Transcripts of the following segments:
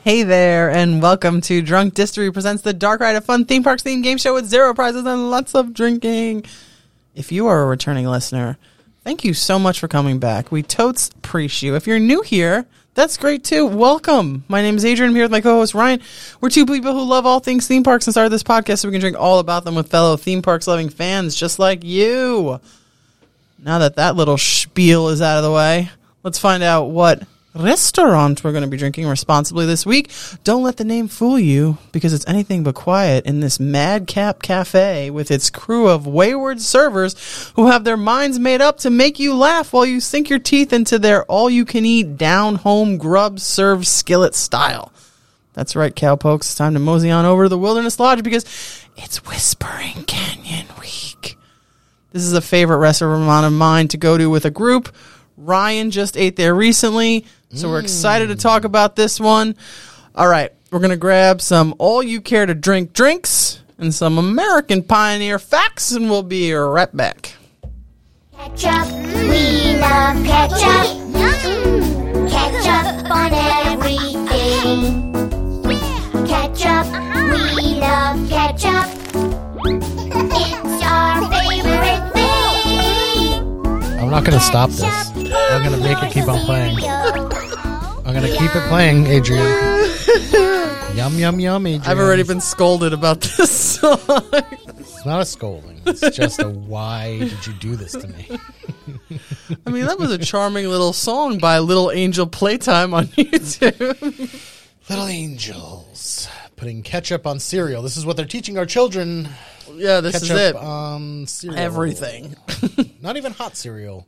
Hey there, and welcome to Drunk Distillery presents the Dark Ride, a fun theme parks themed game show with 0 prizes and lots of drinking. If you are a returning listener, thank you so much for coming back. We totes appreciate you. If you're new here, that's great too. Welcome. My name is Adrian. I'm here with my co-host Ryan. We're two people who love all things theme parks and started this podcast so we can drink all about them with fellow theme parks loving fans just like you. Now that little spiel is out of the way, let's find out what restaurant we're going to be drinking responsibly this week. Don't let the name fool you, because it's anything but quiet in this madcap cafe with its crew of wayward servers who have their minds made up to make you laugh while you sink your teeth into their all-you-can-eat down-home grub served skillet style. That's right, cowpokes. It's time to mosey on over to the Wilderness Lodge because it's Whispering Canyon Week. This is a favorite restaurant of mine to go to with a group. Ryan just ate there recently, so we're excited to talk about this one. All right, we're going to grab some all-you-care-to-drink drinks and some American Pioneer facts, and we'll be right back. Ketchup, we love ketchup. Ketchup on everything. Ketchup, we love ketchup. It's our favorite thing. I'm not going to stop this. I'm going to make it keep on playing. I'm going to keep it playing, Adrian. Yum, yum, yum, Adrian. I've already been scolded about this song. It's not a scolding. It's just a why did you do this to me? I mean, that was a charming little song by Little Angel Playtime on YouTube. Little angels putting ketchup on cereal. This is what they're teaching our children. Yeah, this ketchup is it. On cereal. Everything. Not even hot cereal.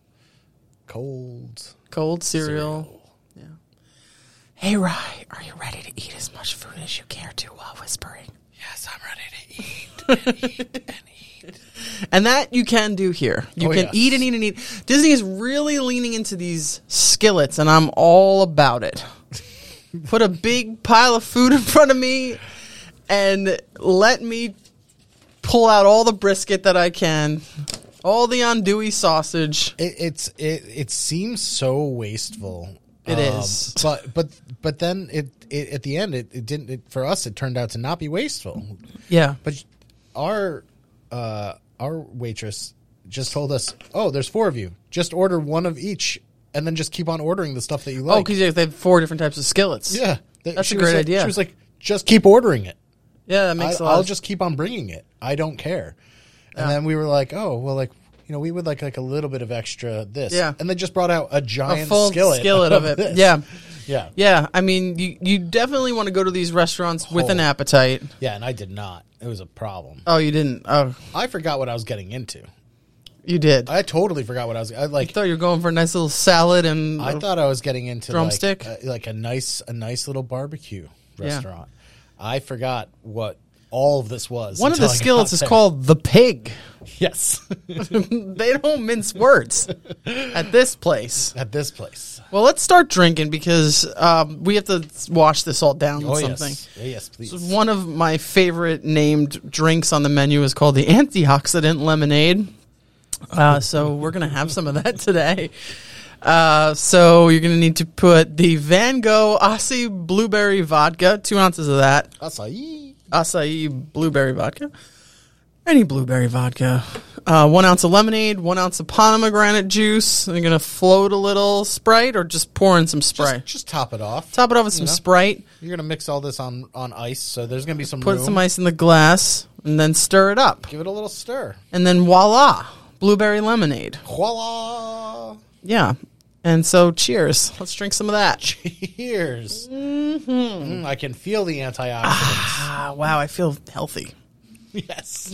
Cold cereal. Yeah. Hey, Rye, are you ready to eat as much food as you care to while whispering? Yes, I'm ready to eat and eat. And that you can do here. You can yes. eat and eat and eat. Disney is really leaning into these skillets, and I'm all about it. Put a big pile of food in front of me and let me pull out all the brisket that I can. All the andouille sausage. It seems so wasteful. It is, but then it at the end it didn't. For us, it turned out to not be wasteful. Yeah, but our waitress just told us, "Oh, there's 4 of you. Just order one of each, and then just keep on ordering the stuff that you like." Oh, because they have 4 different types of skillets. Yeah, that's a great idea. She was like, "Just keep ordering it." Yeah, that makes a lot. I'll just keep on bringing it. I don't care. And then we were like, "Oh, well, like." You know, we would like a little bit of extra this. Yeah. And they just brought out a giant full skillet of it. This. Yeah. Yeah. Yeah. I mean, you definitely want to go to these restaurants with an appetite. Yeah, and I did not. It was a problem. Oh, you didn't? Oh. I forgot what I was getting into. You did? I totally forgot what I was... I thought you were going for a nice little salad and... I thought I was getting into drumstick? like a nice little barbecue restaurant. Yeah. I forgot what all of this was. One of the skillets is called the pig. Yes. They don't mince words at this place. Well, let's start drinking because we have to wash this all down with something. Yes, please. So one of my favorite named drinks on the menu is called the Antioxidant Lemonade. So we're going to have some of that today. So you're going to need to put the Van Gogh Acai Blueberry Vodka, 2 ounces of that. Acai Blueberry Vodka. Any blueberry vodka. 1 ounce of lemonade, 1 ounce of pomegranate juice. And you're going to float a little Sprite or just pour in some Sprite? Just top it off. Top it off with some Sprite. You're going to mix all this on ice, so there's going to be some Put room. some ice in the glass and then stir it up. Give it a little stir. And then voila, blueberry lemonade. Voila. Yeah. And so cheers. Let's drink some of that. Cheers. I can feel the antioxidants. Wow, I feel healthy. Yes.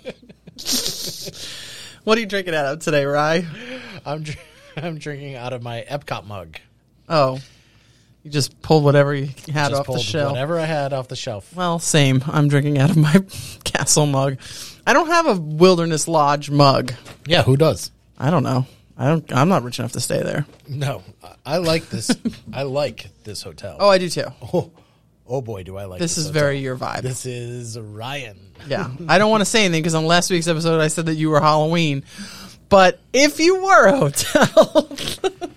What are you drinking out of today, Rye? I'm drinking out of my Epcot mug. Oh. You just pulled whatever you had off the shelf. Whatever I had off the shelf. Well, same. I'm drinking out of my Castle mug. I don't have a Wilderness Lodge mug. Yeah, who does? I don't know. I'm not rich enough to stay there. No. I like this. I like this hotel. Oh, I do too. Oh boy, do I like this. This is hotel. very your vibe. This is Ryan. Yeah. I don't want to say anything because on last week's episode I said that you were Halloween. But if you were a hotel,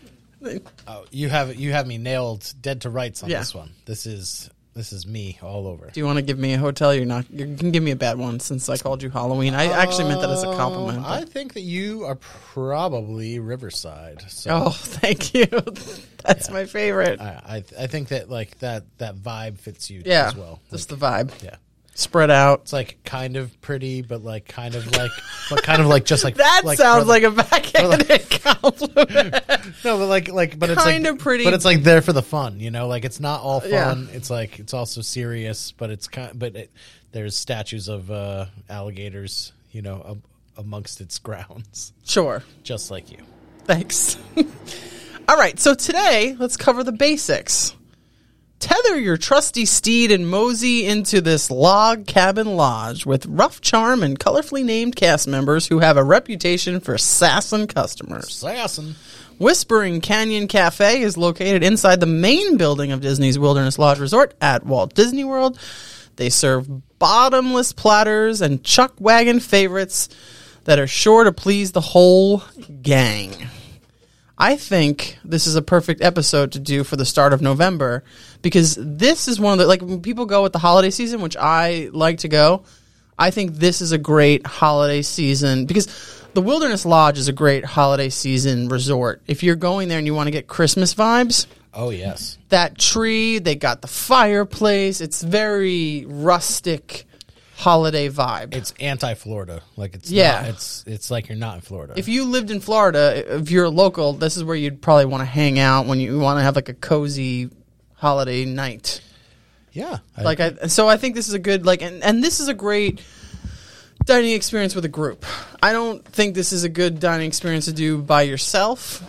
Oh, you have me nailed dead to rights on Yeah. this one. This is me all over. Do you want to give me a hotel? You can give me a bad one since I called you Halloween. I actually meant that as a compliment. I think that you are probably Riverside. So Oh, thank you. That's my favorite. I think that like that vibe fits you Yeah, as well. just the vibe. Yeah. Spread out. It's like kind of pretty, but like kind of like just like That like sounds for- like a backhanded compliment. no, but it's Kinda like pretty. but it's like there for the fun, you know. Like it's not all fun. Yeah. It's like it's also serious, but there's statues of alligators, you know, amongst its grounds, Sure. just like you. Thanks. All right, so today, let's cover the basics. Tether your trusty steed and mosey into this log cabin lodge with rough charm and colorfully named cast members who have a reputation for sassing customers. Assassin. Whispering Canyon Cafe is located inside the main building of Disney's Wilderness Lodge Resort at Walt Disney World. They serve bottomless platters and chuck wagon favorites that are sure to please the whole gang. I think this is a perfect episode to do for the start of November because this is one of the, like when people go with the holiday season, which I like to go, I think this is a great holiday season because the Wilderness Lodge is a great holiday season resort. If you're going there and you want to get Christmas vibes, Oh yes. that tree, they got the fireplace, it's very rustic holiday vibe. It's anti-Florida. Like it's Yeah. not, it's like you're not in Florida. If you lived in Florida, if you're a local, this is where you'd probably want to hang out when you want to have like a cozy holiday night. yeah. So I think this is a good and this is a great dining experience with a group. I don't think this is a good dining experience to do by yourself,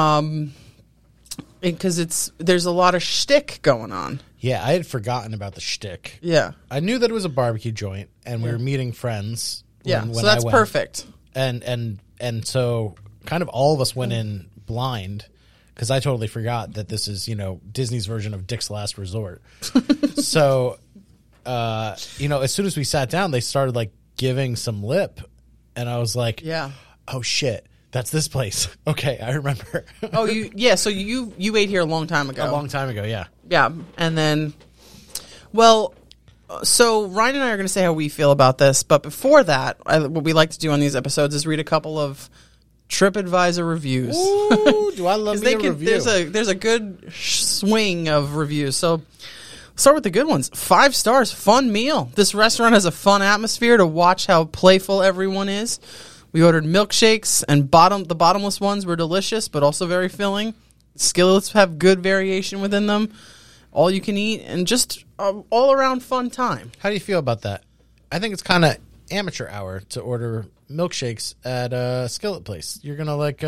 because there's a lot of shtick going on. yeah, I had forgotten about the shtick. Yeah, I knew that it was a barbecue joint, and we were meeting friends. when so that's I went. perfect. And so kind of all of us went in blind because I totally forgot that this is, you know, Disney's version of Dick's Last Resort. So, you know, as soon as we sat down, they started like giving some lip, and I was like, Yeah. oh shit, that's this place. Okay, I remember. Oh, so you ate here a long time ago. A long time ago, yeah. Yeah, and then, well, so Ryan and I are going to say how we feel about this, but before that, what we like to do on these episodes is read a couple of TripAdvisor reviews. Ooh, do I love me a review? There's a good swing of reviews. So start with the good ones. 5 stars, fun meal. This restaurant has a fun atmosphere to watch how playful everyone is. We ordered milkshakes, and the bottomless ones were delicious, but also very filling. Skillets have good variation within them. All you can eat, and just all around fun time. How do you feel about that? I think it's kind of amateur hour to order milkshakes at a skillet place. You're gonna like,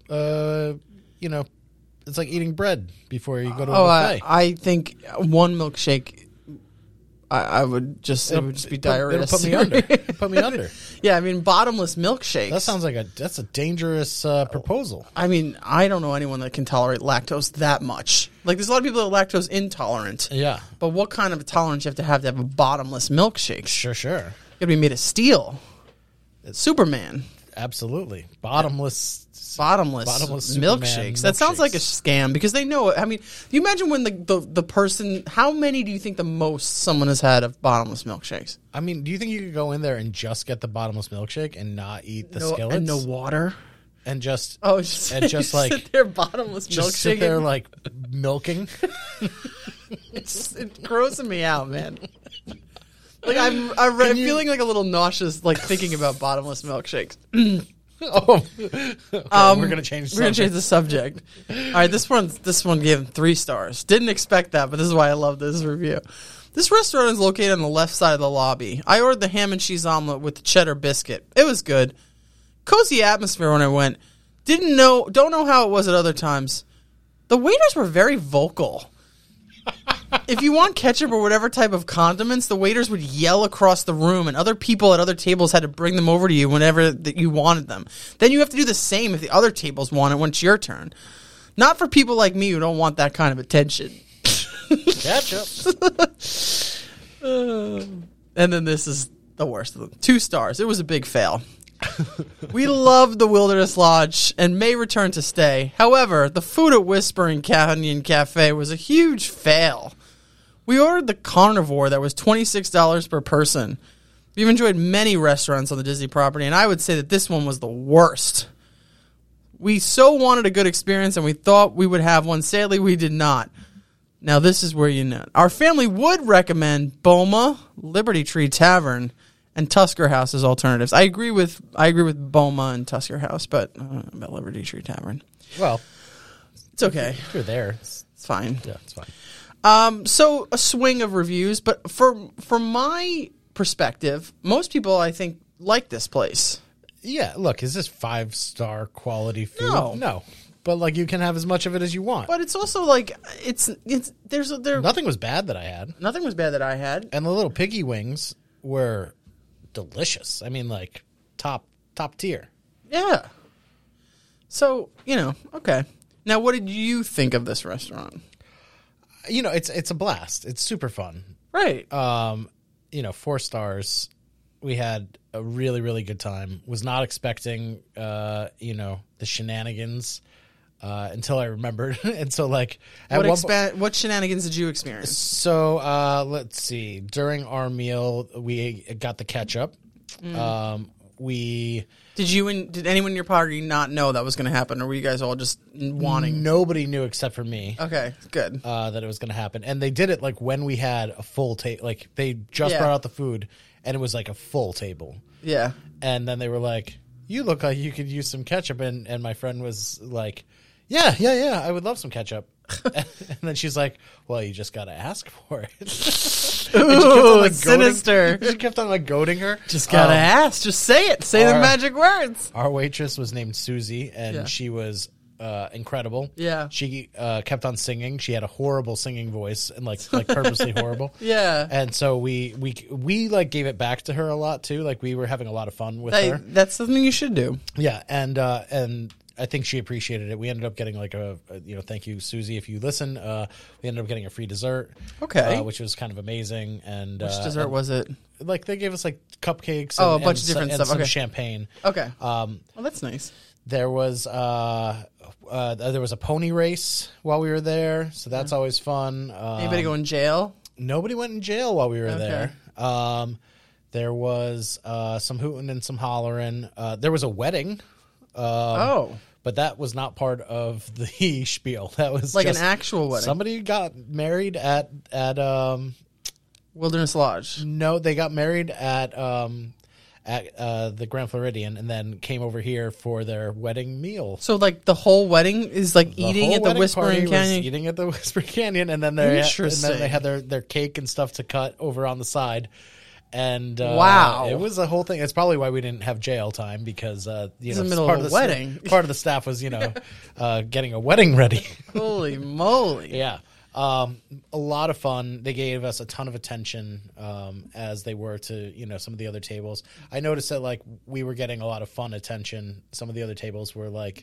you know, it's like eating bread before you go to a buffet. I think one milkshake, I would just it would just be diarrhea. It'll put me under. It'll put me under. Yeah, I mean bottomless milkshakes. That sounds like that's a dangerous proposal. I mean, I don't know anyone that can tolerate lactose that much. Like, there's a lot of people that are lactose intolerant. Yeah, But what kind of tolerance you have to have a bottomless milkshake? sure, It'd be made of steel. Superman. absolutely. Bottomless Bottomless Superman milkshakes. That sounds like a scam because they know it. I mean, you imagine when the person, how many do you think the most someone has had of bottomless milkshakes? I mean, do you think you could go in there and just get the bottomless milkshake and not eat the skillets And no water? and just Just like sit there bottomless just milkshake. sit there like milking? It's grossing me out, man. Like I'm feeling like a little nauseous, like thinking about bottomless milkshakes. Oh, okay, we're gonna change. We're gonna change the subject. All right, this one gave him 3 stars. Didn't expect that, but this is why I love this review. This restaurant is located on the left side of the lobby. I ordered the ham and cheese omelet with the cheddar biscuit. It was good. Cozy atmosphere when I went. Don't know how it was at other times. The waiters were very vocal. If you want ketchup or whatever type of condiments, the waiters would yell across the room, and other people at other tables had to bring them over to you whenever that you wanted them. Then you have to do the same if the other tables want it when it's your turn. Not for people like me who don't want that kind of attention. Ketchup. And then this is the worst of them. 2 stars. It was a big fail. We loved the Wilderness Lodge and may return to stay. However, the food at Whispering Canyon Cafe was a huge fail. We ordered the carnivore that was $26 per person. We've enjoyed many restaurants on the Disney property, and I would say that this one was the worst. We so wanted a good experience, and we thought we would have one. Sadly, we did not. Now, this is where you know. Our family would recommend Boma, Liberty Tree Tavern, and Tusker House as alternatives. I agree with Boma and Tusker House, but I don't know about Liberty Tree Tavern. Well, It's okay. if you're there. It's fine. Yeah, it's fine. So a swing of reviews, but from my perspective, most people I think like this place. Yeah, look, is this 5-star quality food? No. But like you can have as much of it as you want. But it's also like Nothing was bad that I had. nothing was bad that I had. And the little piggy wings were delicious. I mean, like top tier. Yeah. So, okay. Now, what did you think of this restaurant? It's a blast. It's super fun. Right. 4 stars. We had a really, really good time. Was not expecting, the shenanigans until I remembered. And so, like, What shenanigans did you experience? So let's see. During our meal, we got the ketchup. Did anyone in your party not know that was going to happen, or were you guys all just wanting? Nobody knew except for me. Okay, good. That it was going to happen, and they did it like when we had a full table. Like they just Yeah. brought out the food, and it was like a full table. Yeah. And then they were like, "You look like you could use some ketchup," and my friend was like, "Yeah, I would love some ketchup." And then she's like, "Well, you just got to ask for it." And she kept on, like, sinister. She kept on like goading her. Just gotta ask. Just say it. Say the our- magic words. Our waitress was named Susie, and Yeah. she was incredible. Yeah. She kept on singing. She had a horrible singing voice, and like purposely horrible. Yeah. And so we like gave it back to her a lot too. Like we were having a lot of fun with her. That's something you should do. Yeah, and I think she appreciated it. We ended up getting like a thank you, Susie, if you listen. We ended up getting a free dessert. Okay. Which was kind of amazing. And Which dessert was it? like they gave us like cupcakes. Oh, and, a bunch of and different and stuff. Some Okay. champagne. Okay. Well, that's nice. There was a pony race while we were there, so that's always fun. Anybody go in jail? Nobody went in jail while we were Okay. there. There was some hooting and some hollering. There was a wedding. But that was not part of the spiel. That was Like just an actual wedding. Somebody got married at Wilderness Lodge. no, they got married at the Grand Floridian, and then came over here for their wedding meal. So, like, the whole wedding is like The eating whole at the wedding party Whispering was Canyon. eating at the Whispering Canyon, and then they Interesting. had their cake and stuff to cut over on the side. And Wow. it was a whole thing. It's probably why we didn't have jail time, because the middle part of a the wedding. Part of the staff was getting a wedding ready. Holy moly. Yeah. A lot of fun. They gave us a ton of attention as they were to some of the other tables. I noticed that like we were getting a lot of fun attention. Some of the other tables were like,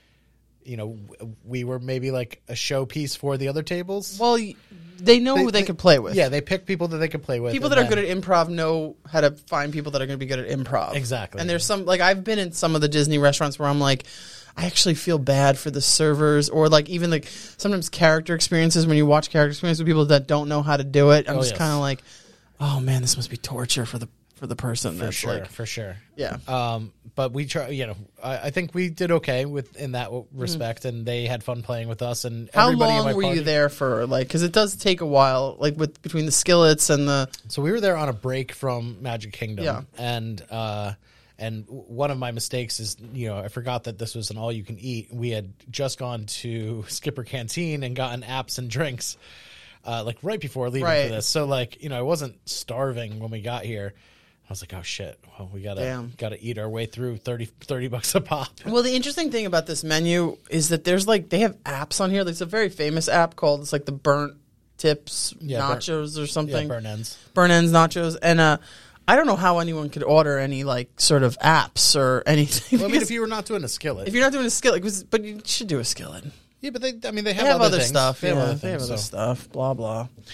we were maybe like a showpiece for the other tables. Well, they know who they could play with. Yeah, they picked people that they could play with. People that are good at improv know how to find people that are going to be good at improv. Exactly. And there's some, like, I've been in some of the Disney restaurants where I'm like, I actually feel bad for the servers, or like even like sometimes character experiences when you watch character experiences with people that don't know how to do it. I'm just yes. kind of like, oh man, this must be torture for the person. for sure. Like, For sure. yeah. But we try. I think we did okay in that respect, and they had fun playing with us. And How everybody in long my were party, you there for? Like, because it does take a while, like between the skillets and the. So we were there on a break from Magic Kingdom, Yeah. and one of my mistakes is I forgot that this was an all you can eat. We had just gone to Skipper Canteen and gotten apps and drinks, like right before leaving Right. for this. So like I wasn't starving when we got here. I was like, oh shit, well we gotta eat our way through $30 a pop. Well, the interesting thing about this menu is that there's like they have apps on here. There's a very famous app called it's like the Burnt Tips Nachos or something. Burn ends. Burn Ends Nachos, and I don't know how anyone could order any like sort of apps or anything. Well, I mean, because if you were not doing a skillet, if you're not doing a skillet, but you should do a skillet. yeah, but they have They have other things. stuff. They have Yeah, other they have things, other so. stuff. Blah blah.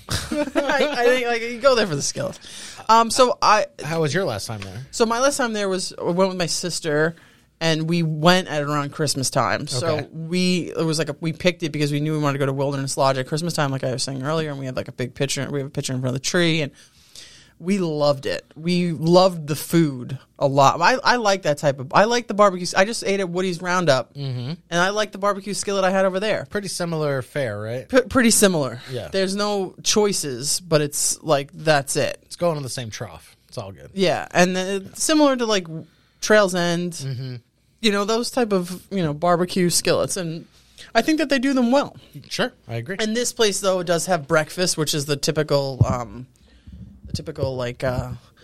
I think like you go there for the skillet. How was your last time there? So my last time there was I went with my sister, and we went at around Christmas time. So we picked it because we knew we wanted to go to Wilderness Lodge at Christmas time, like I was saying earlier, and we had like a big picture. We have a picture in front of the tree, and we loved it. We loved the food a lot. I like that type of. I like the barbecue. I just ate at Woody's Roundup, and I like the barbecue skillet I had over there. Pretty similar fare, right? Pretty similar. Yeah. There's no choices, but it's like that's it. It's going in the same trough. It's all good. Yeah, and then it's similar to like Trail's End, you know, those type of barbecue skillets, and I think that they do them well. Sure, I agree. And this place though does have breakfast, which is the typical like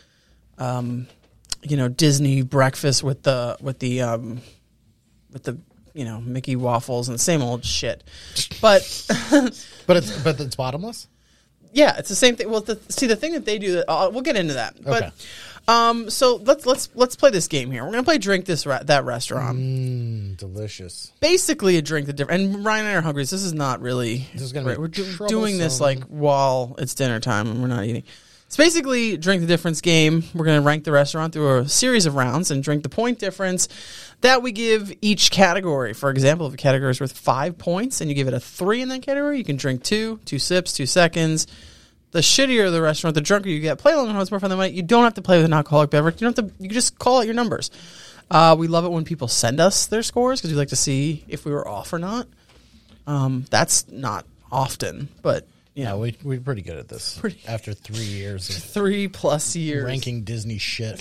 Disney breakfast with the Mickey waffles and the same old shit, but but it's bottomless. Yeah, it's the same thing. Well, the thing that they do, we'll get into that. Okay. But so let's play this game here. We're gonna play Drink That Restaurant. Delicious. Basically, a drink that different. And Ryan and I are hungry. So this is not really. This is gonna be we're doing this like while it's dinner time and we're not eating. It's basically Drink the Difference game. We're going to rank the restaurant through a series of rounds and drink the point difference that we give each category. For example, if a category is worth 5 points and you give it a 3 in that category, you can drink 2 sips, 2 seconds. The shittier the restaurant, the drunker you get. Play along how it's more fun than money. You don't have to play with an alcoholic beverage. You can just call out your numbers. We love it when people send us their scores because we like to see if we were off or not. That's not often, but... Yeah, we're pretty good at this. After 3 years of 3+ years ranking Disney shit.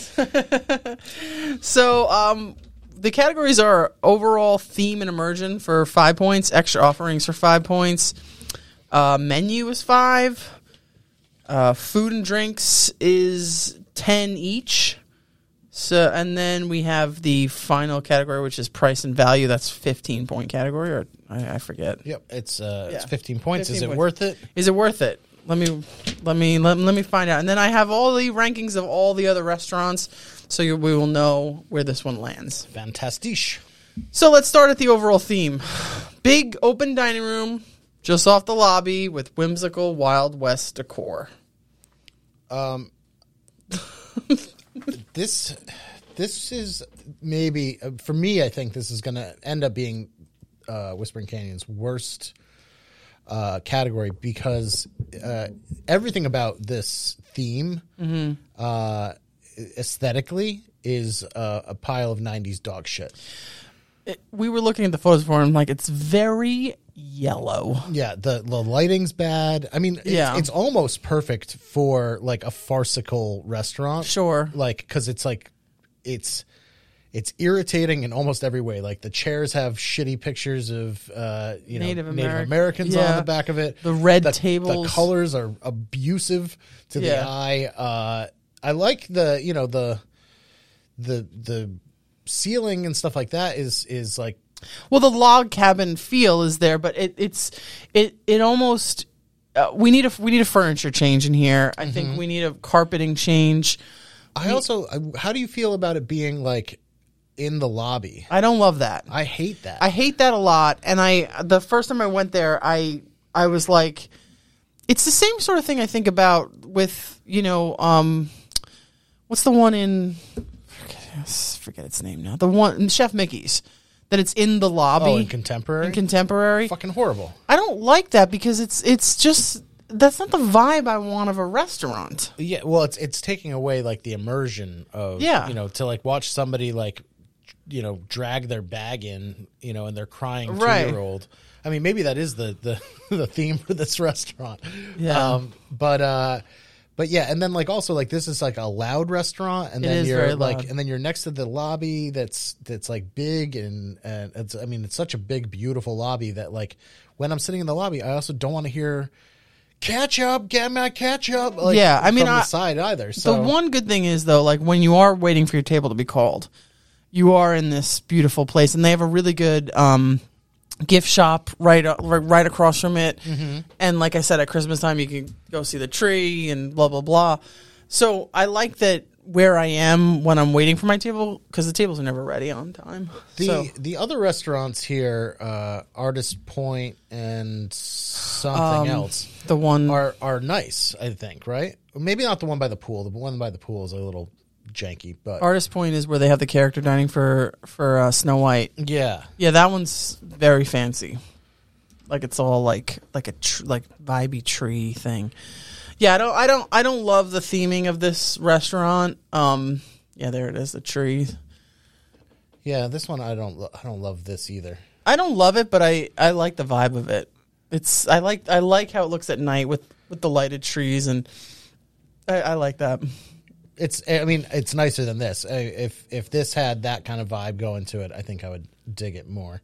So the categories are overall theme and immersion for 5 points, extra offerings for 5 points, menu is 5, food and drinks is 10 each. So, and then we have the final category, which is price and value. That's 15-point category, or I forget. Yep, it's 15 points. 15 is it points. worth it? Is it worth it? Let me find out. And then I have all the rankings of all the other restaurants, so we will know where this one lands. Fantastisch. So let's start at the overall theme. Big open dining room just off the lobby with whimsical Wild West decor. This is maybe for me. I think this is going to end up being Whispering Canyon's worst category because everything about this theme aesthetically is a pile of 90s dog shit. We were looking at the photos for him, like it's very yellow. Yeah, the lighting's bad. I mean, it's almost perfect for like a farcical restaurant. Sure, like because it's like it's irritating in almost every way. Like the chairs have shitty pictures of Native Americans on the back of it. The red tables, the colors are abusive to the eye. I like the ceiling and stuff like that is like. Well, the log cabin feel is there, but it almost we need a furniture change in here. I think we need a carpeting change. How do you feel about it being like in the lobby? I don't love that. I hate that. I hate that a lot. And the first time I went there, I was like, it's the same sort of thing I think about with what's the one in forget its name now. The one Chef Mickey's. That it's in the lobby. Oh, in Contemporary? In Contemporary. Fucking horrible. I don't like that because it's just that's not the vibe I want of a restaurant. Yeah, well, it's taking away like the immersion of to like watch somebody like drag their bag in, and they're crying 2-year-old. I mean, maybe that is the theme for this restaurant. Yeah. But yeah, and then like also like this is like a loud restaurant, and then you're like, and then you're next to the lobby that's like big and it's such a big beautiful lobby that like when I'm sitting in the lobby, I also don't want to hear ketchup, get my ketchup. Like, from the side either. So the one good thing is though, like when you are waiting for your table to be called, you are in this beautiful place, and they have a really good gift shop right across from it. And like I said, at Christmas time you can go see the tree and blah blah blah. So I like that where I am when I'm waiting for my table, because the tables are never ready on time. The other restaurants here, Artist Point and something else, the one are nice, I think, right? Maybe not the one by the pool. The one by the pool is a little janky, but Artist Point is where they have the character dining for Snow White. yeah. Yeah, that one's very fancy. Like it's all like a vibey tree thing. Yeah, I don't love the theming of this restaurant. Yeah, there it is, the tree. Yeah, this one I don't love this either. I don't love it, but I like the vibe of it. I like how it looks at night with the lighted trees, and I like that. It's nicer than this. If this had that kind of vibe going to it, I think I would dig it more.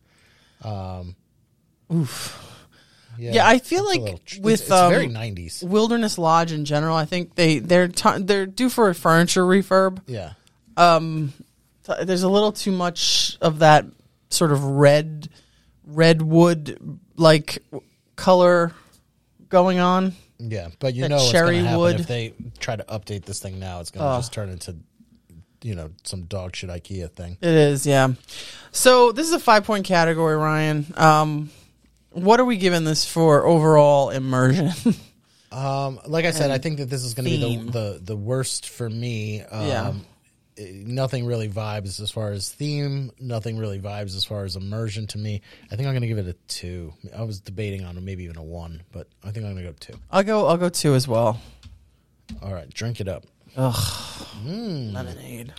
Oof. Yeah, I feel like it's very 90s. Wilderness Lodge in general, I think they're due for a furniture refurb. Yeah. There's a little too much of that sort of redwood like color going on. Yeah, but That what's cherry going to happen wood. if they try to update this thing now. It's going to just turn into, some dog shit IKEA thing. It is, yeah. So this is a 5-point category, Ryan. What are we giving this for overall immersion? Like I said, I think that this is going to be theme. the worst for me. Yeah. Nothing really vibes as far as theme. Nothing really vibes as far as immersion to me. I think I'm going to give it a 2. I was debating on maybe even a 1, but I think I'm going to go 2. I'll go 2 as well. All right, drink it up. Lemonade.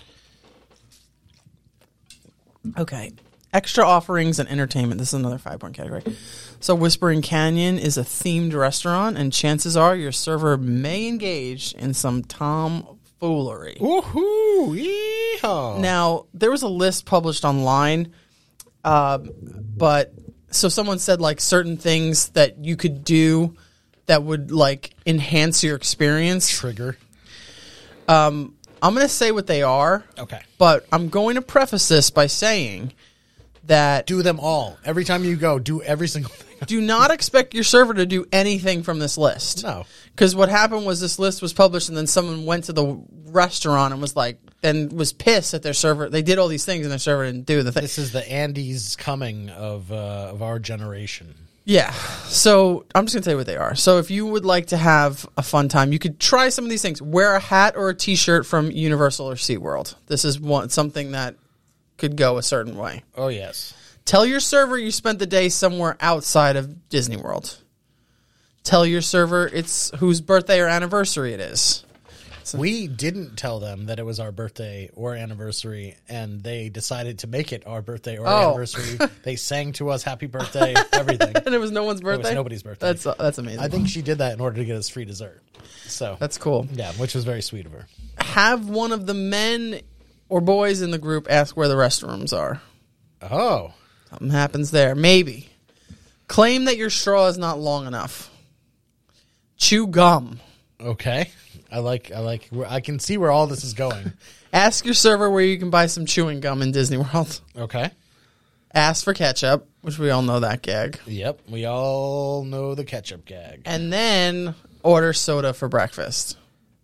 Okay. Extra offerings and entertainment. This is another 5-point category. So Whispering Canyon is a themed restaurant, and chances are your server may engage in some tomfoolery. Woohoo! Yeehaw! Now, there was a list published online, but so someone said like certain things that you could do that would like enhance your experience. Trigger. I'm going to say what they are. Okay. But I'm going to preface this by saying that Do them all. Every time you go, do every single thing. do not expect your server to do anything from this list. No. Because what happened was this list was published and then someone went to the restaurant and was like, and was pissed at their server. They did all these things and their server didn't do the thing. This is the Andy's coming of our generation. Yeah. So I'm just going to tell you what they are. So if you would like to have a fun time, you could try some of these things. Wear a hat or a t-shirt from Universal or SeaWorld. This is something that could go a certain way. Oh, yes. Tell your server you spent the day somewhere outside of Disney World. Tell your server it's whose birthday or anniversary it is. We didn't tell them that it was our birthday or anniversary, and they decided to make it our birthday or anniversary. They sang to us happy birthday, everything. And it was no one's birthday? It was nobody's birthday. That's amazing. I think she did that in order to get us free dessert. So That's cool. Yeah, which was very sweet of her. Have one of the men or boys in the group ask where the restrooms are. Oh. Something happens there. Maybe. Claim that your straw is not long enough. Chew gum. Okay. I can see where all this is going. Ask your server where you can buy some chewing gum in Disney World. Okay. Ask for ketchup, which we all know that gag. Yep. We all know the ketchup gag. And then order soda for breakfast.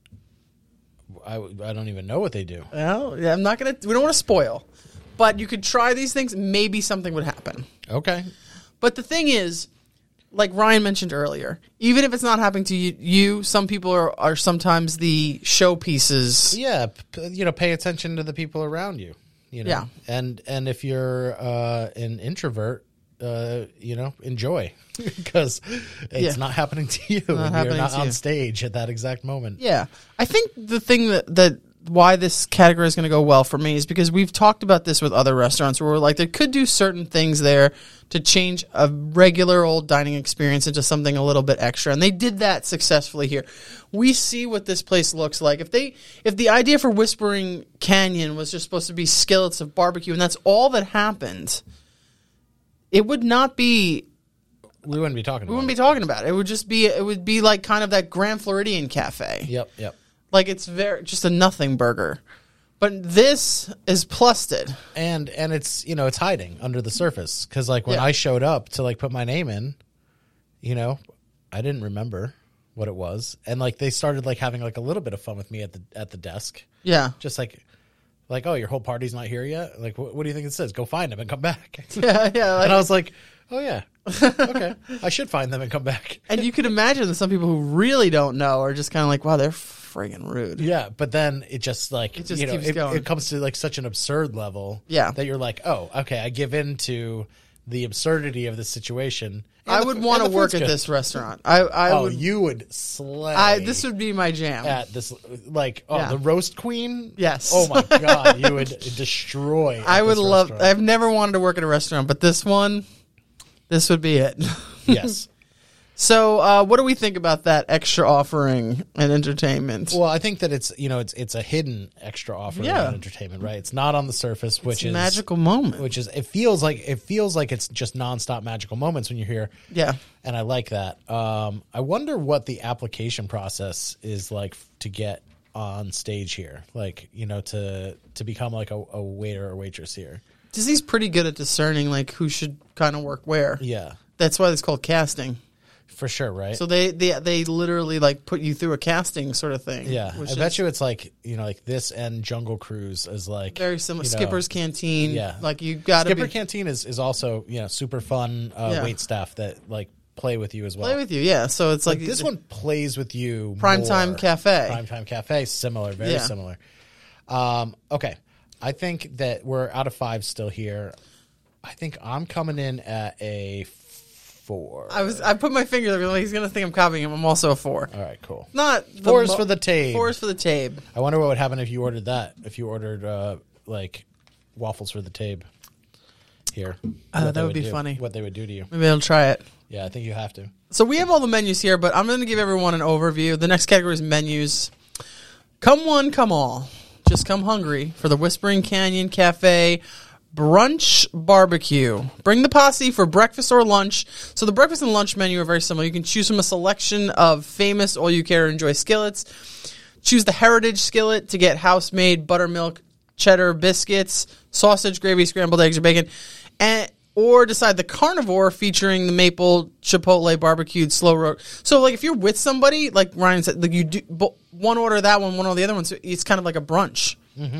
I don't even know what they do. Well, yeah, we don't want to spoil. But you could try these things. Maybe something would happen. Okay. But the thing is, like Ryan mentioned earlier, even if it's not happening to you, some people are sometimes the showpieces. Yeah, pay attention to the people around you. Yeah. And if you're an introvert, enjoy because it's not happening to you. And you're not on stage at that exact moment. Yeah, I think the thing that why this category is going to go well for me is because we've talked about this with other restaurants where we're like, they could do certain things there to change a regular old dining experience into something a little bit extra. And they did that successfully here. We see what this place looks like. If the idea for Whispering Canyon was just supposed to be skillets of barbecue and that's all that happened, it would not be... We wouldn't be talking about it. We wouldn't be talking about it. It would be like kind of that Grand Floridian cafe. Yep. Like it's just a nothing burger. But this is plusted. And it's, it's hiding under the surface. Because, like, when I showed up to, like, put my name in, I didn't remember. what it was, and like they started like having like a little bit of fun with me at the desk, Yeah. just like oh, your whole party's not here yet. Like, what do you think it says? Go find them and come back. Yeah, yeah. Like, And I was like, oh yeah, okay, I should find them and come back. and you could imagine that some people who really don't know are just kind of like, wow, they're friggin' rude. Yeah, but then it just like It just keeps going. it comes to like such an absurd level. Yeah. that you're like, oh, okay, I give in to the absurdity of the situation. And I the would f- want and to the work food's at good. this restaurant. I Oh, would. you would slay. This would be my jam. at this like Yeah. the roast queen. Yes. Oh my god, you would destroy. at I would this love. restaurant. I've never wanted to work at a restaurant, but this would be it. Yes. So, what do we think about that extra offering and entertainment? Well, I think that it's a hidden extra offering Yeah. of entertainment, right? It's not on the surface, which It's a is magical moment. Which is it feels like it's just nonstop magical moments when you're here. Yeah. And I like that. I wonder what the application process is like to get on stage here, like to become like a waiter or waitress here. Disney's pretty good at discerning like who should kind of work where. Yeah, That's why it's called casting. for sure, right? So they literally like put you through a casting sort of thing. yeah, which I bet you it's like like this and Jungle Cruise is like very similar. you know, Skipper's Canteen. Yeah. Like you got to Skipper be Canteen is also super fun Yeah. wait staff that like play with you as well. play with you. Yeah. So it's like, Like this one plays with you. Primetime more. Cafe. Primetime Cafe, similar, very Yeah. similar. Okay, I think that we're out of 5 still here. I think I'm coming in at a 4. I put my finger there. Like, he's gonna think I'm copying him. I'm also a 4. All right, cool. Not 4 is for the tape. 4 is for the tape. I wonder what would happen if you ordered that. If you ordered like waffles for the tape here. What that they would be do- funny. What they would do to you. Maybe I'll try it. Yeah, I think you have to. So we have all the menus here, but I'm going to give everyone an overview. The next category is menus. Come one, come all. Just come hungry for the Whispering Canyon Cafe Brunch Barbecue. Bring the posse for breakfast or lunch. So the breakfast and lunch menu are very similar. You can choose from a selection of famous all-you-care-enjoy skillets. Choose the Heritage skillet to get house-made buttermilk, cheddar biscuits, sausage, gravy, scrambled eggs, or bacon. Or decide the carnivore featuring the maple chipotle barbecued slow roast. So, like, if you're with somebody, like Ryan said, like you do one order that one order the other one. So it's kind of like a brunch.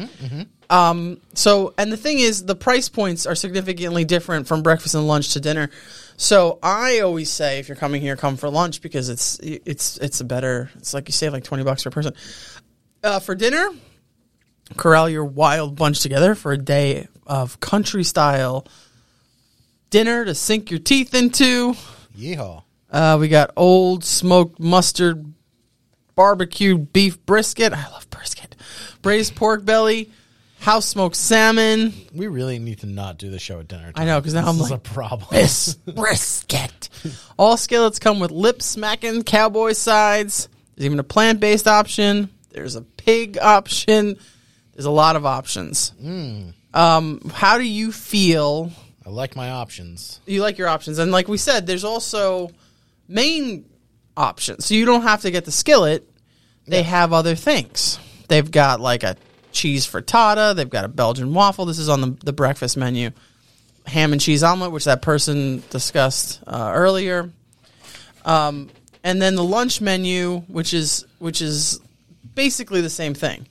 So, and the thing is, the price points are significantly different from breakfast and lunch to dinner. So I always say, if you're coming here, come for lunch because it's a better. It's like you save like $20 per person. For dinner, corral your wild bunch together for a day of country style dinner to sink your teeth into. Yeehaw. We got old smoked mustard barbecued beef brisket. I love brisket. Braised pork belly, house smoked salmon. We really need to not do the show at dinner time. I know, because now I'm This is like, a problem. brisket. All skillets come with lip smacking cowboy sides. There's even a plant-based option. There's a pig option. There's a lot of options. How do you feel? I like my options. You like your options. And like we said, there's also main options. So you don't have to get the skillet. They have other things. They've got like a cheese frittata. They've got a Belgian waffle. This is on the breakfast menu. Ham and cheese omelet, which that person discussed earlier. And then the lunch menu, which is basically the same thing.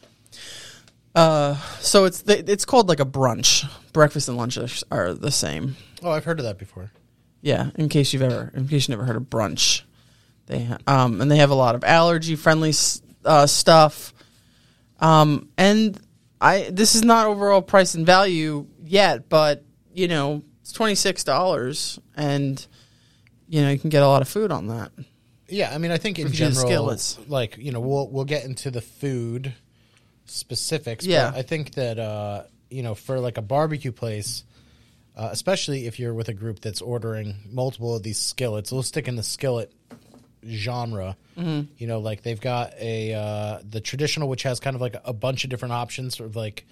So it's called like a brunch. Breakfast and lunch are the same. Oh, I've heard of that before. Yeah, in case you never heard of brunch, and they have a lot of allergy friendly stuff. And this is not overall price and value yet, but it's $26, and you can get a lot of food on that. Yeah, I mean, I think in If you do the general, skillets. like we'll get into the food specifics. Yeah. But I think that for like a barbecue place, especially if you're with a group that's ordering multiple of these skillets, we'll stick in the skillet genre. Mm-hmm. Like they've got the traditional, which has kind of like a bunch of different options, sort of like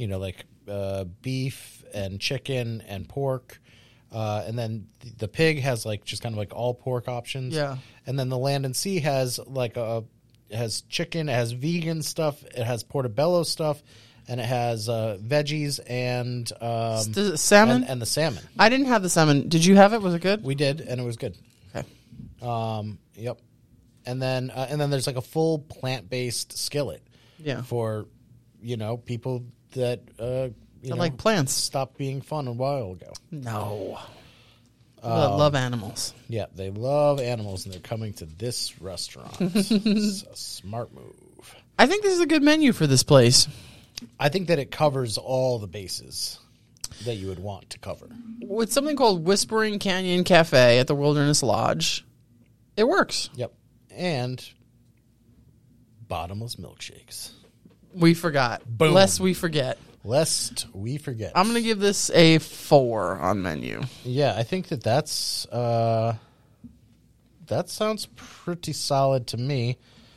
beef and chicken and pork. And then the pig has like just kind of like all pork options. Yeah. And then the land and sea has like it has chicken, it has vegan stuff, it has portobello stuff, and it has veggies and Salmon? and the salmon. I didn't have the salmon. Did you have it? Was it good? We did, and it was good. Okay. Yep. and then there's like a full plant-based skillet. Yeah. For, people that I like plants. stopped being fun a while ago. No. Love animals. Yeah, they love animals, and they're coming to this restaurant. It's a smart move. I think this is a good menu for this place. I think that it covers all the bases that you would want to cover. With something called Whispering Canyon Cafe at the Wilderness Lodge, it works. Yep. And bottomless milkshakes. We forgot. Boom. Lest we forget. Lest we forget. I'm going to give this a 4 on menu. Yeah, I think that's that sounds pretty solid to me.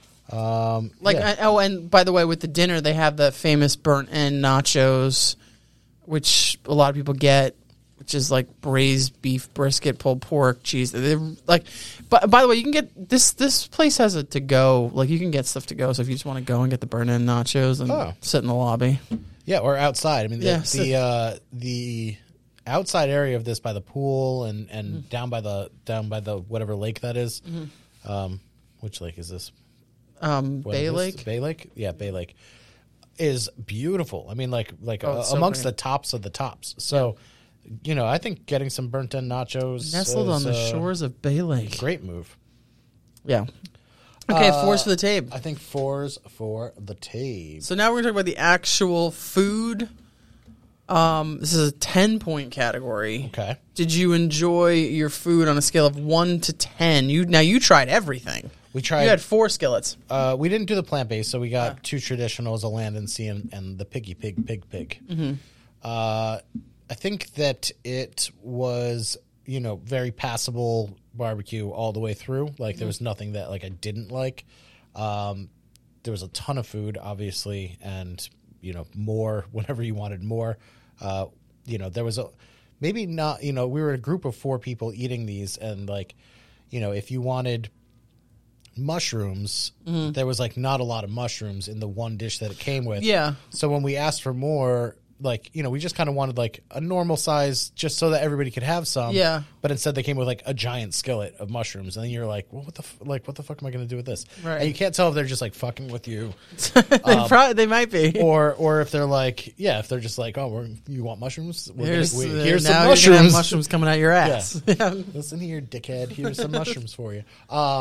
And by the way, with the dinner, they have the famous burnt end nachos, which a lot of people get, which is like braised beef, brisket, pulled pork, cheese. They're like, but by the way, you can get this place has a to go. Like you can get stuff to go. So if you just want to go and get the burnt end nachos and sit in the lobby. Yeah, or outside. I mean, Yeah, the outside area of this by the pool and down by the whatever lake that is. Which lake is this? Bay Lake. Bay Lake? Yeah, Bay Lake is beautiful. I mean, like so amongst pretty. the tops of the tops. So, I think getting some burnt end nachos Nestled on the shores of Bay Lake. Great move. Yeah. Okay, 4s for the tape. I think 4s for the tape. So now we're going to talk about the actual food. This is a 10-point category. Okay. Did you enjoy your food on a scale of 1 to 10? You tried everything. We tried. You had 4 skillets. We didn't do the plant-based, so we got 2 traditionals, a land and sea, and the pig. Mm-hmm. I think that it was, very passable barbecue all the way through. Like, there was nothing that, like, I didn't like. There was a ton of food, obviously, and, more whenever you wanted more. There was maybe not, we were a group of 4 people eating these, and, like, if you wanted mushrooms, there was like not a lot of mushrooms in the one dish that it came with. Yeah. So when we asked for more, like, we just kind of wanted like a normal size just so that everybody could have some. Yeah. But instead they came with like a giant skillet of mushrooms, and then you're like, well, what the fuck am I going to do with this? Right. And you can't tell if they're just like fucking with you, They might be. or if they're like, if they're just like, oh, you want mushrooms? Here's here's now some you're gonna have mushrooms. mushrooms coming out your ass. Yeah. Listen here, dickhead. Here's some mushrooms for you.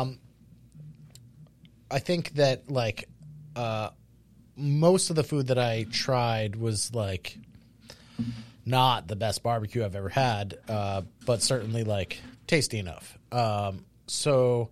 I think that like most of the food that I tried was like not the best barbecue I've ever had, but certainly like tasty enough. So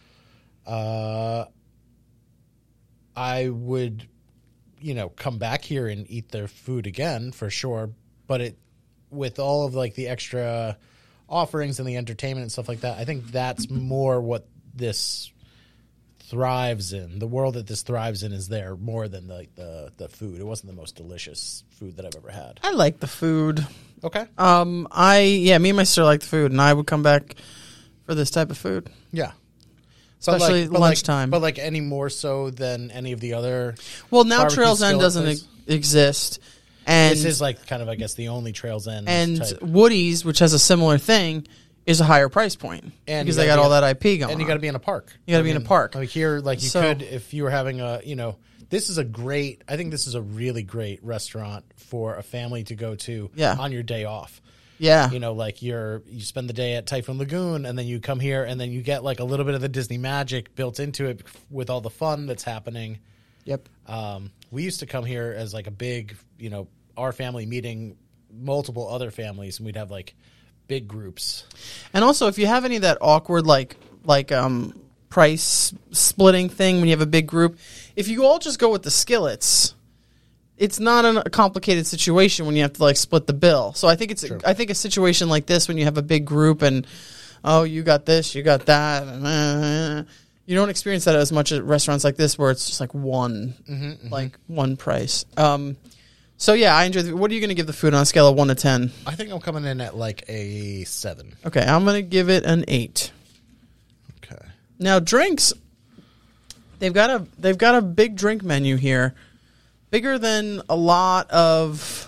I would, come back here and eat their food again for sure. But with all of like the extra offerings and the entertainment and stuff like that, I think that's more what this thrives in. The world that this thrives in is there more than the food. It wasn't the most delicious food that I've ever had. I like the food. Okay. Me and my sister like the food, and I would come back for this type of food. Yeah. Especially lunchtime. But like any more so than any of the other. Well, now barbecue Trails End skillet doesn't place? exist. And This is like kind of, I guess, the only Trails End and type. Woody's, which has a similar thing, is a higher price point And because you they gotta got be all that IP going. And you got to be in a park. You gotta be in a park. Like here, like you So- could, if you were having a, this is I think this is a really great restaurant for a family to go to Yeah. on your day off. Yeah. Like you spend the day at Typhoon Lagoon, and then you come here, and then you get like a little bit of the Disney magic built into it with all the fun that's happening. Yep. We used to come here as like a big, our family meeting multiple other families, and we'd have like big groups. And also, if you have any of that awkward like price splitting thing when you have a big group, if you all just go with the skillets, it's not a complicated situation when you have to like split the bill. So I think I think a situation like this when you have a big group and you got this, you got that, you don't experience that as much at restaurants like this where it's just like one price. So yeah, I enjoyed. What are you going to give the food on a scale of 1 to 10? I think I'm coming in at like a 7. Okay, I'm going to give it an 8. Okay. Now drinks, they've got a big drink menu here, bigger than a lot of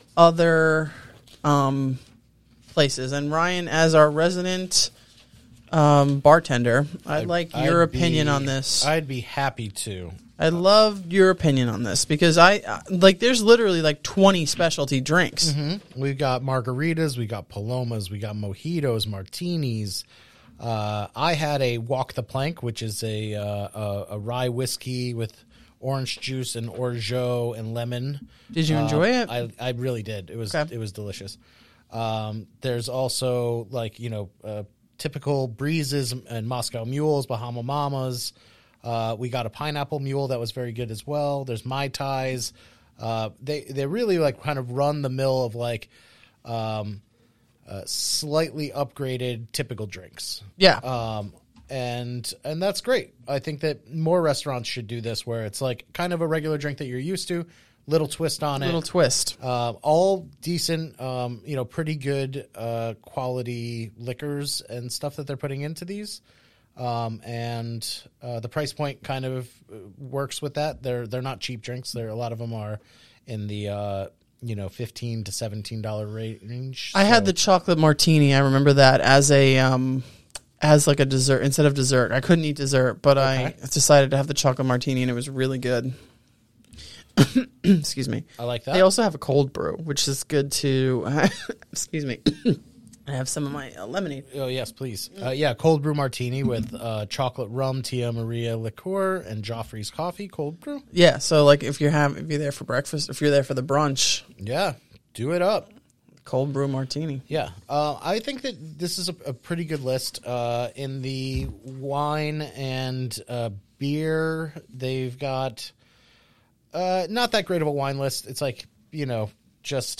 other places. And Ryan, as our resident bartender, I'd like your opinion on this. I'd be happy to. I love your opinion on this because there's literally like 20 specialty drinks. Mm-hmm. We've got margaritas, we got palomas, we got mojitos, martinis. I had a Walk the Plank, which is a rye whiskey with orange juice and orgeat and lemon. Did you enjoy it? I really did. It was Okay. it was delicious. There's also typical breezes and Moscow mules, Bahama Mamas. We got a pineapple mule that was very good as well. There's Mai Tais. They really like kind of run the mill of slightly upgraded typical drinks. Yeah. And that's great. I think that more restaurants should do this, where it's like kind of a regular drink that you're used to, little twist on it. Little twist. All decent, pretty good quality liquors and stuff that they're putting into these. And the price point kind of works with that. They're not cheap drinks. A lot of them are in the $15 to $17 range. I had the chocolate martini. I remember that as like a dessert instead of dessert. I couldn't eat dessert, but I decided to have the chocolate martini, and it was really good. Excuse me. I like that. They also have a cold brew, which is good too. Excuse me. I have some of my lemonade. Oh yes, please. Cold brew martini with chocolate rum, Tia Maria liqueur, and Joffrey's coffee. Cold brew. Yeah, so like if you're there for breakfast, if you're there for the brunch, Yeah, do it up. cold brew martini. Yeah, I think that this is a pretty good list. In the wine and beer, they've got not that great of a wine list. It's like, just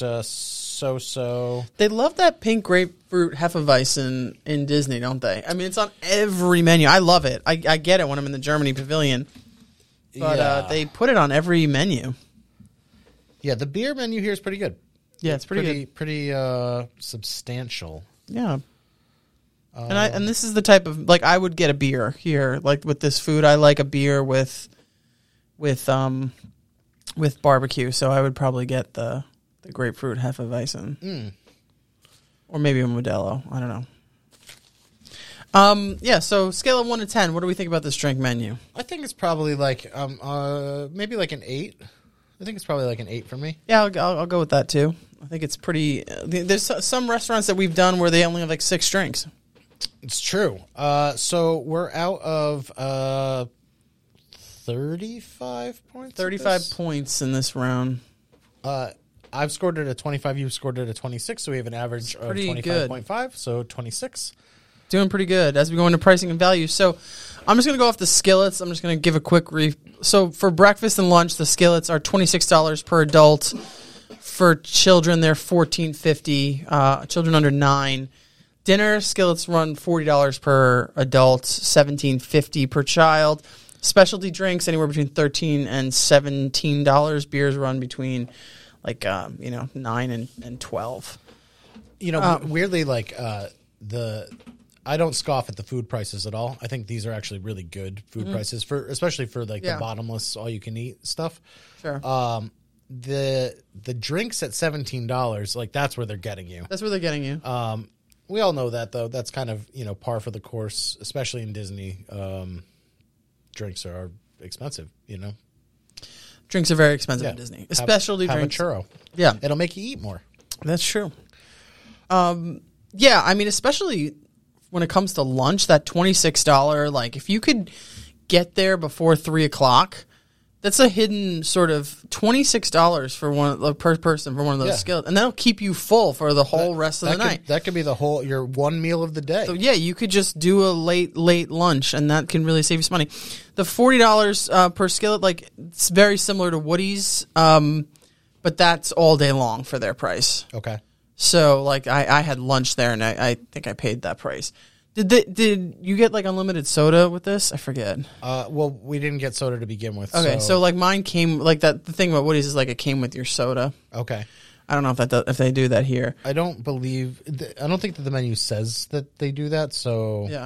so. They love that pink grapefruit Hefeweizen in Disney, don't they? I mean, it's on every menu. I love it. I get it when I'm in the Germany pavilion, but they put it on every menu. Yeah, the beer menu here is pretty good. Yeah, it's pretty good. Pretty substantial. Yeah. And this is the type of, like, I would get a beer here, like with this food. I like a beer with barbecue, so I would probably get the grapefruit Hefeweizen. Or maybe a Modelo. I don't know. So scale of 1 to 10, what do we think about this drink menu? I think it's probably like maybe like an 8. I think it's probably like an 8 for me. Yeah, I'll go with that too. I think it's pretty. There's some restaurants that we've done where they only have like 6 drinks. It's true. So we're out of 35 points. 35 points in this round. I've scored it at 25. You've scored it at 26. So we have an average of pretty 25.5. So 26. Doing pretty good as we go into pricing and value. So I'm just going to go off the skillets. I'm just going to give a quick So for breakfast and lunch, the skillets are $26 per adult. For children, they're $14.50. Children under 9. Dinner skillets run $40 per adult, $17.50 per child. Specialty drinks anywhere between $13 and $17. Beers run between like $9 and $12. Weirdly, like I don't scoff at the food prices at all. I think these are actually really good food prices especially for like the bottomless all you can eat stuff. Sure. The drinks at $17, like that's where they're getting you. That's where they're getting you. We all know that though. That's kind of, par for the course, especially in Disney. Drinks are expensive, Drinks are very expensive in Disney. Specialty have drinks. a churro. Yeah. It'll make you eat more. That's true. Yeah, I mean, especially when it comes to lunch, that $26, like if you could get there before 3:00, that's a hidden sort of $26 for per person for one of those skillets, and that'll keep you full for the whole rest of the night. That could be your one meal of the day. So yeah, you could just do a late lunch, and that can really save you some money. The $40 per skillet, like it's very similar to Woody's, but that's all day long for their price. Okay. So like I had lunch there, and I think I paid that price. Did you get like unlimited soda with this? I forget. Well, we didn't get soda to begin with. Okay, so like mine came like that. The thing about Woody's is like it came with your soda. Okay. I don't know if they do that here. I don't think that the menu says that they do that. So yeah.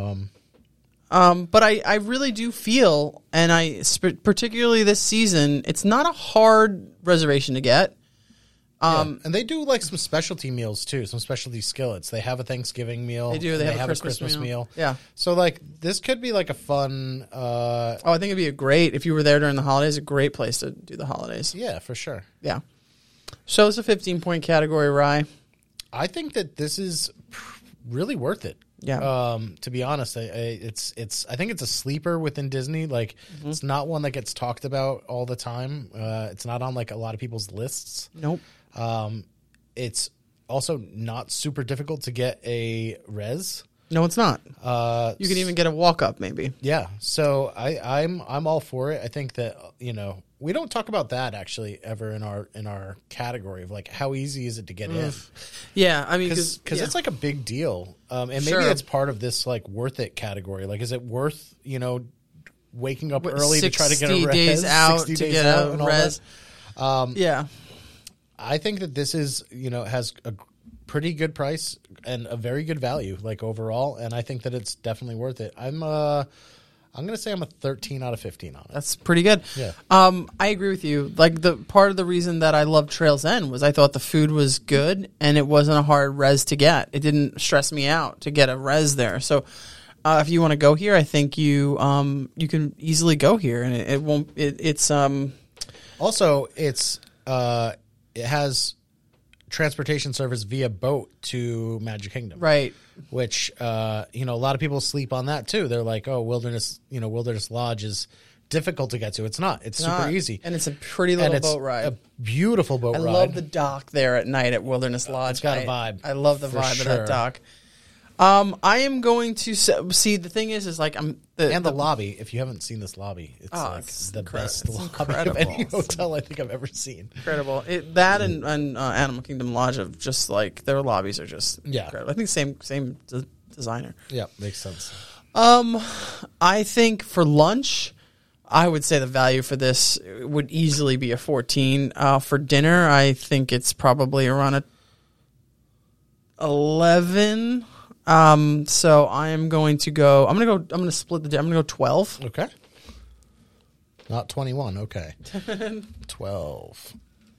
But I really do feel, and particularly this season, it's not a hard reservation to get. And they do like some specialty meals too, some specialty skillets. They have a Thanksgiving meal. They do. They have a Christmas meal. Yeah. So like this could be like a fun. I think it'd be a great, if you were there during the holidays, a great place to do the holidays. Yeah, for sure. Yeah. So it's a 15-point category, Rye. I think that this is really worth it. Yeah. To be honest, I think it's a sleeper within Disney. Like it's not one that gets talked about all the time. It's not on like a lot of people's lists. Nope. It's also not super difficult to get a res. No, it's not. You can even get a walk-up, maybe. Yeah. So I'm all for it. I think that we don't talk about that actually ever in our category of like how easy is it to get in. Yeah, I mean, because it's like a big deal, and maybe Sure. it's part of this like worth it category. Like, is it worth waking up early to try to get a 60 res? days out 60 to days get out a and all res. that? Yeah. I think that this is has a pretty good price and a very good value like overall, and I think that it's definitely worth it. I'm going to say I'm a 13 out of 15 on it. That's pretty good. Yeah. I agree with you. Like the part of the reason that I loved Trails End was I thought the food was good and it wasn't a hard res to get. It didn't stress me out to get a res there. So if you want to go here, I think you can easily go here, and it won't. It's Also, it has transportation service via boat to Magic Kingdom. right. Which a lot of people sleep on that too. They're like, oh, Wilderness Lodge is difficult to get to. It's not. It's super easy, and it's a pretty little and it's boat ride. a beautiful boat I ride. love the dock there at night at Wilderness Lodge. It's got a vibe. I love the for vibe of that sure. dock. I am going to see. The thing is like the lobby. If you haven't seen this lobby, it's it's the best it's lobby of any hotel I think I've ever seen. incredible. That and Animal Kingdom Lodge of just like their lobbies are just incredible. I think same designer. Yeah, makes sense. I think for lunch, I would say the value for this would easily be a 14. For dinner, I think it's probably around a 11. So I am going to go. I'm going to split the. I'm going to go 12. Okay. Not 21. Okay. 12.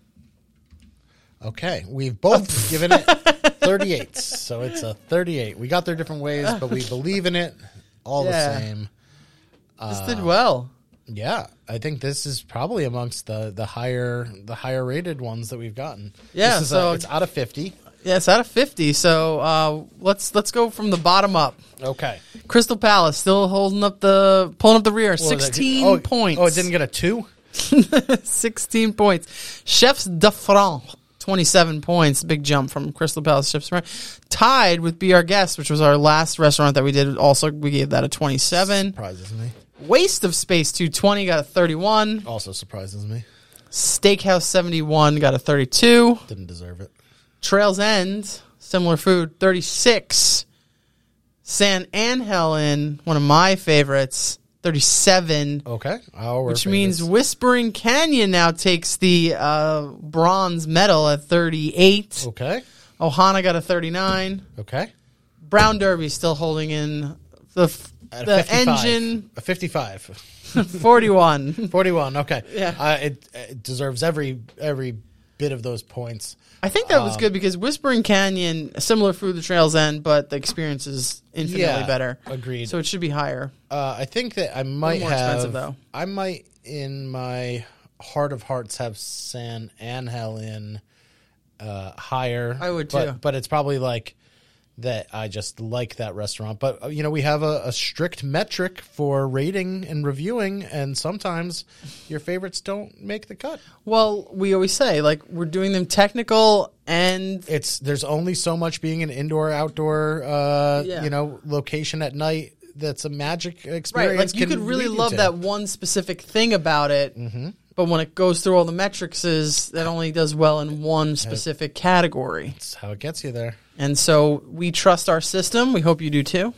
Okay. We've both given it 38. So it's a 38. We got there different ways, but we believe in it all the same. This did well. Yeah. I think this is probably amongst the higher rated ones that we've gotten. Yeah, This is so- it's out of 50. Yeah, it's out of 50. So let's go from the bottom up. Okay. Crystal Palace still pulling up the rear. 16 points. Oh, it didn't get a 2? 16 points. Chefs de France, 27 points. Big jump from Crystal Palace Chefs de France. Tied with Be Our Guest, which was our last restaurant that we did. Also, we gave that a 27. Surprises me. Waste of Space 220 got a 31. Also surprises me. Steakhouse 71 got a 32. Didn't deserve it. Trails End, similar food, 36. San Helen, one of my favorites, 37. Okay. Which means Whispering Canyon now takes the bronze medal at 38. Okay. Ohana got a 39. Okay. Brown Derby still holding in the 55. engine, A 55. 41. 41. Okay. Yeah. It deserves every bit of those points. I think that was good because Whispering Canyon, a similar food to Trails End, but the experience is infinitely better. Agreed. So it should be higher. I think that I might more have. expensive, though. I might, in my heart of hearts, have San Helen higher. I would too. But it's probably like that. I just like that restaurant. But we have a strict metric for rating and reviewing, and sometimes your favorites don't make the cut. Well, we always say, like, we're doing them technical and There's only so much being an indoor outdoor location at night that's a magic experience. right. Like, you can could really lead you love to. that one specific thing about it, but when it goes through all the metrics, that only does well in one specific category. That's how it gets you there. And so we trust our system. We hope you do too.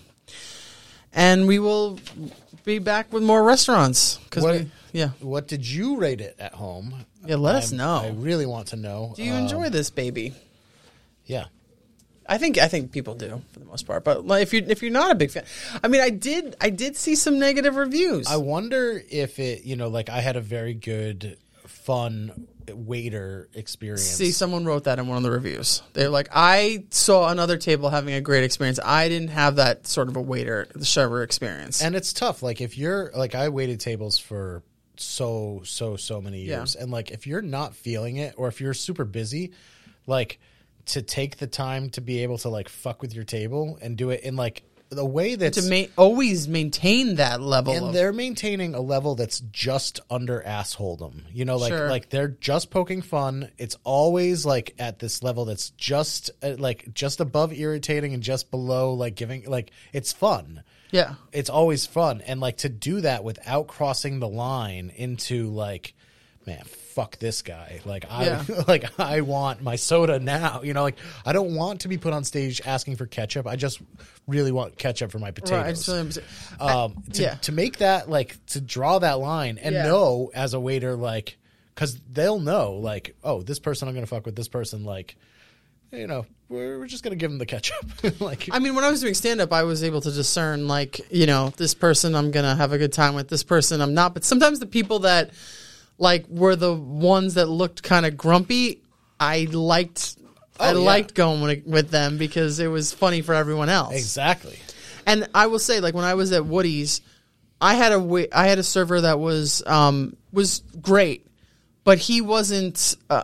And we will be back with more restaurants. What did you rate it at home? Yeah, let us know. I really want to know. Do you enjoy this, baby? Yeah. I think people do for the most part. But if you're not a big fan, I mean, I did see some negative reviews. I wonder if it, like I had a very good, fun waiter experience. See, someone wrote that in one of the reviews. They're like, I saw another table having a great experience. I didn't have that sort of a waiter, the server experience. And it's tough. Like if you're like, I waited tables for so many years, and like if you're not feeling it, or if you're super busy, like to take the time to be able to like fuck with your table and do it in like the way that's always maintain that level. And they're maintaining a level that's just under assholedom. You know, like Sure. like they're just poking fun. It's always like at this level that's just like just above irritating and just below like giving, like it's fun. Yeah. It's always fun. And like to do that without crossing the line into like, man, fuck this guy. Like I want my soda now. You know, like I don't want to be put on stage asking for ketchup. I just really want ketchup for my potatoes. Right, To make that, like, to draw that line and know as a waiter, like, because they'll know, like, oh, this person I'm going to fuck with, this person, like, you know, we're just going to give them the ketchup. Like, I mean, when I was doing stand-up, I was able to discern, like, you know, this person I'm going to have a good time with, this person I'm not. But sometimes the people that, like, were the ones that looked kind of grumpy, I liked going with them because it was funny for everyone else. Exactly. And I will say, like, when I was at Woody's, I had a server that was great, but he wasn't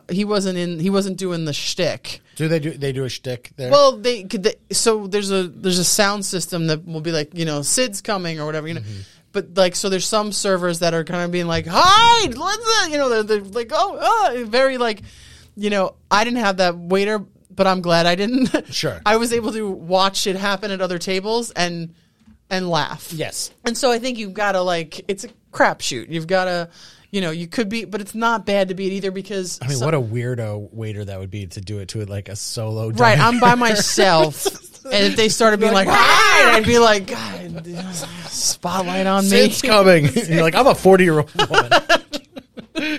doing the shtick. Do they do a shtick there? Well, so there's a sound system that will be like, you know, Sid's coming or whatever, you know. Mm-hmm. But like, so there's some servers that are kind of being like, hide, you know, they're like, very like, you know, I didn't have that waiter, but I'm glad I didn't. Sure. I was able to watch it happen at other tables and laugh. Yes. And so I think you've got to, like, it's a crapshoot. You've got to, you know, you could be, but it's not bad to be it either because. I mean, what a weirdo waiter that would be to do it to like a solo. Right. I'm by myself. And if they started being like, hi, I'd be like, God, spotlight on me. Sid's coming. You're like, I'm a 40-year-old woman.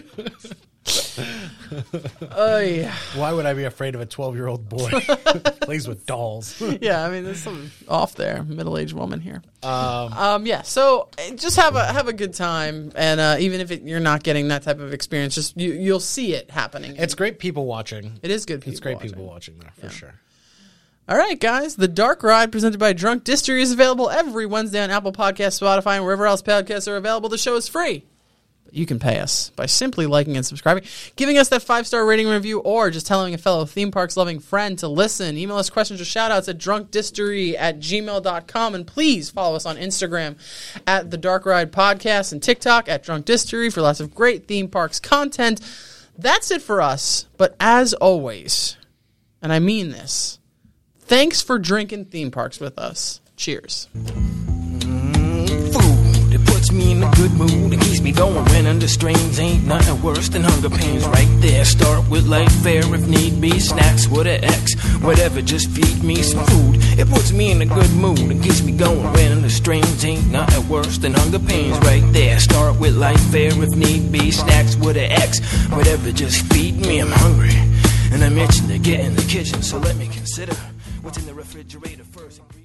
Yeah. Why would I be afraid of a 12-year-old boy? Plays with dolls. Yeah, I mean, there's something off there. Middle-aged woman here. Yeah. So just have a good time, and even if you're not getting that type of experience, just you'll see it happening. It's great people watching. It is good. People It's great watching. people watching there for sure. All right, guys. The Dark Ride, presented by Drunk Distillery, is available every Wednesday on Apple Podcasts, Spotify, and wherever else podcasts are available. The show is free. But you can pay us by simply liking and subscribing, giving us that 5-star rating and review, or just telling a fellow theme parks loving friend to listen. Email us questions or shout-outs at drunkdistillery@gmail.com. And please follow us on Instagram at The Dark Ride Podcast and TikTok at Drunk Distillery for lots of great theme parks content. That's it for us. But as always, and I mean this, thanks for drinking theme parks with us. Cheers. Food, it puts me in a good mood. It keeps me going when under strains. Ain't nothing worse than hunger pains right there. Start with light fare if need be. Snacks with an X. Whatever, just feed me some food. It puts me in a good mood and keeps me going when under strains. Ain't nothing worse than hunger pains right there. Start with light fare if need be. Snacks with an X. Whatever, just feed me. I'm hungry. And I'm itching to get in the kitchen, so let me consider what's in the refrigerator first.